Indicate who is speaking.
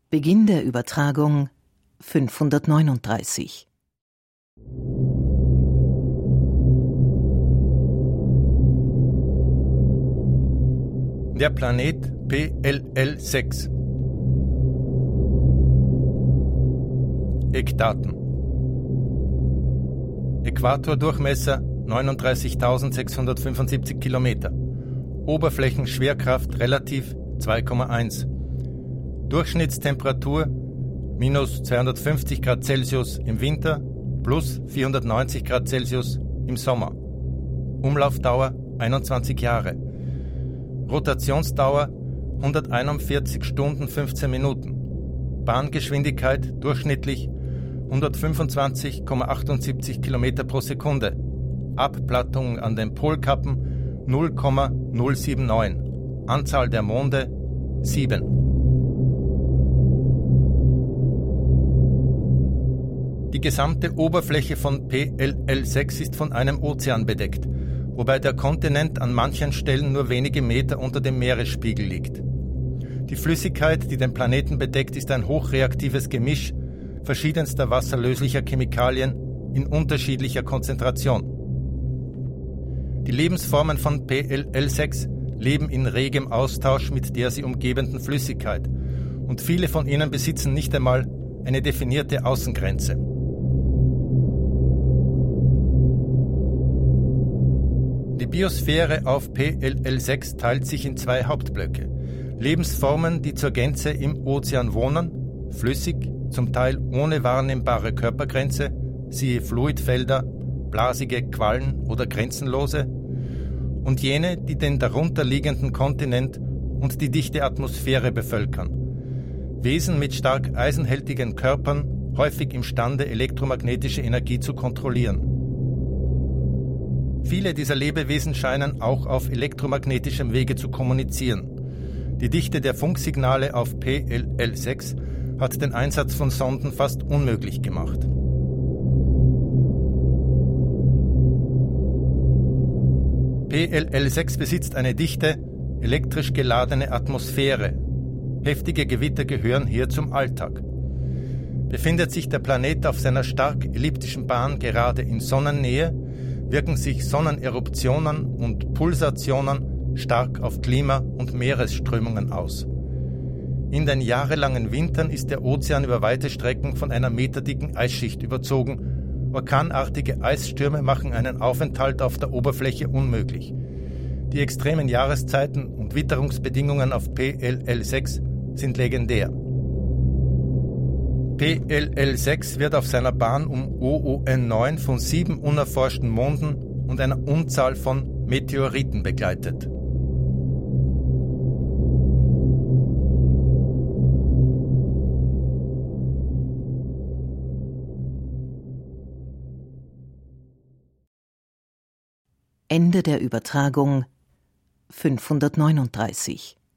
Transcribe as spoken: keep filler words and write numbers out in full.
Speaker 1: Beginn der Übertragung fünfhundertneununddreißig.
Speaker 2: Der Planet P L L sechs. Eckdaten: Äquatordurchmesser neununddreißigtausendsechshundertfünfundsiebzig Kilometer. Oberflächenschwerkraft relativ zwei Komma eins. Durchschnittstemperatur minus zweihundertfünfzig Grad Celsius im Winter, plus vierhundertneunzig Grad Celsius im Sommer. Umlaufdauer einundzwanzig Jahre. Rotationsdauer hunderteinundvierzig Stunden fünfzehn Minuten. Bahngeschwindigkeit durchschnittlich hundertfünfundzwanzig Komma achtundsiebzig Kilometer pro Sekunde. Abplattung an den Polkappen null Komma null sieben neun. Anzahl der Monde sieben. Die gesamte Oberfläche von P L L sechs ist von einem Ozean bedeckt, wobei der Kontinent an manchen Stellen nur wenige Meter unter dem Meeresspiegel liegt. Die Flüssigkeit, die den Planeten bedeckt, ist ein hochreaktives Gemisch verschiedenster wasserlöslicher Chemikalien in unterschiedlicher Konzentration. Die Lebensformen von P L L sechs leben in regem Austausch mit der sie umgebenden Flüssigkeit und viele von ihnen besitzen nicht einmal eine definierte Außengrenze. Die Biosphäre auf P L L sechs teilt sich in zwei Hauptblöcke. Lebensformen, die zur Gänze im Ozean wohnen, flüssig, zum Teil ohne wahrnehmbare Körpergrenze, siehe Fluidfelder, blasige Quallen oder grenzenlose, und jene, die den darunter liegenden Kontinent und die dichte Atmosphäre bevölkern. Wesen mit stark eisenhältigen Körpern, häufig imstande, elektromagnetische Energie zu kontrollieren. Viele dieser Lebewesen scheinen auch auf elektromagnetischem Wege zu kommunizieren. Die Dichte der Funksignale auf P L L sechs hat den Einsatz von Sonden fast unmöglich gemacht. P L L sechs besitzt eine dichte, elektrisch geladene Atmosphäre. Heftige Gewitter gehören hier zum Alltag. Befindet sich der Planet auf seiner stark elliptischen Bahn gerade in Sonnennähe, wirken sich Sonneneruptionen und Pulsationen stark auf Klima und Meeresströmungen aus. In den jahrelangen Wintern ist der Ozean über weite Strecken von einer meterdicken Eisschicht überzogen. Orkanartige Eisstürme machen einen Aufenthalt auf der Oberfläche unmöglich. Die extremen Jahreszeiten und Witterungsbedingungen auf P L L sechs sind legendär. P L L sechs wird auf seiner Bahn um O O N neun von sieben unerforschten Monden und einer Unzahl von Meteoriten begleitet.
Speaker 1: Ende der Übertragung fünfhundertneununddreißig.